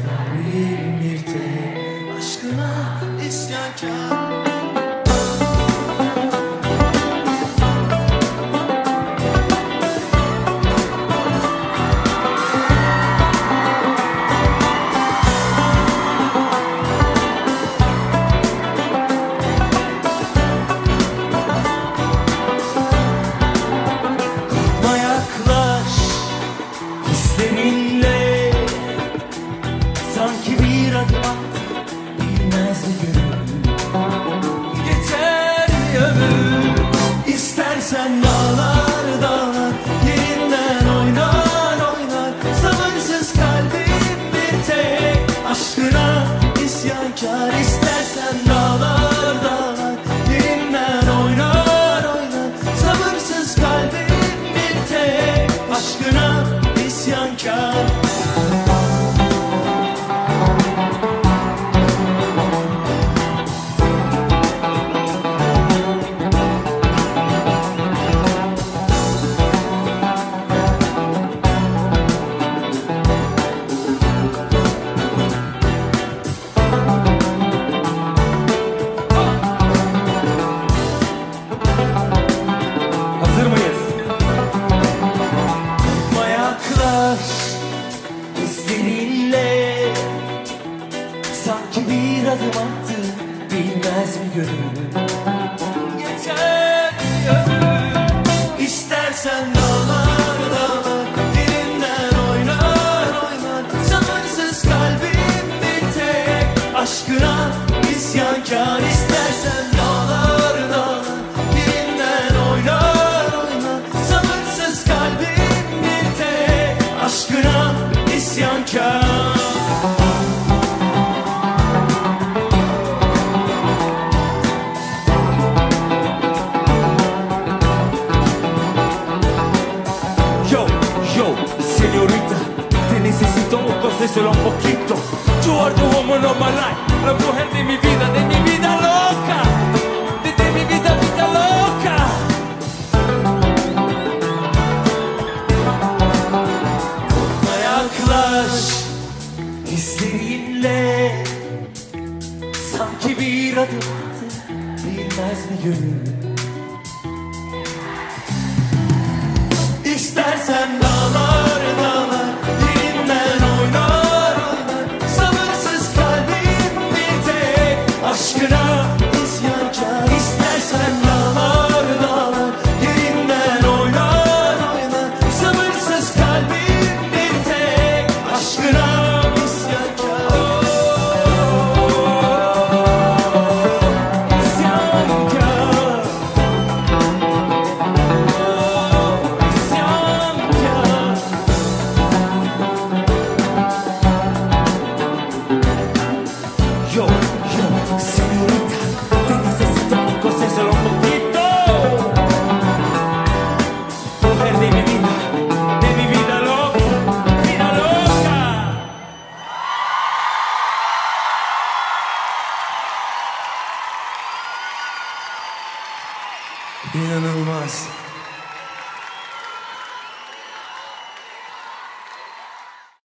kalbim bir tek aşkına isyankar. Seninle sanki bir adım attı, bilmez mi gönül? Geçer ömür. İstersen dağlar dağlar yerinden oynar oynar. Sabırsız kalbim bir tek aşkına isyankar. İstersen dağlar dağlar yerinden oynar oynar. Sabırsız kalbim bir tek aşkına isyankar. Hazır mıyız? İzlerinle sanki bir adım attı, bilmez mi gönül? Geçer ömür. İstersen dağlar dağlar yerinden oynar oynar. Sabırsız kalbim bir tek aşkına isyankar. İstersen dağlar dağlar yerinden oynar oynar. Sabırsız kalbim bir tek aşkına isyankar. Yo, yo, señorita, te necesito solo un poquito. You are the woman of my life, la mujer de mi vida loca, de mi vida loca. Yaklaş hislerinle sanki bir adım attı, bilmez mi gönül? İstersen dağlar dağlar yerinden oynar oynar. Sabırsız kalbim bir tek aşkına isyankar. İstersen dağlar dağlar yerinden oynar oynar. Sabırsız kalbim bir tek aşkına isyankar. Yo, yo, señorita, te necesito solo un poquito. Mujer de mi vida loca, vida loca. İnanılmaz.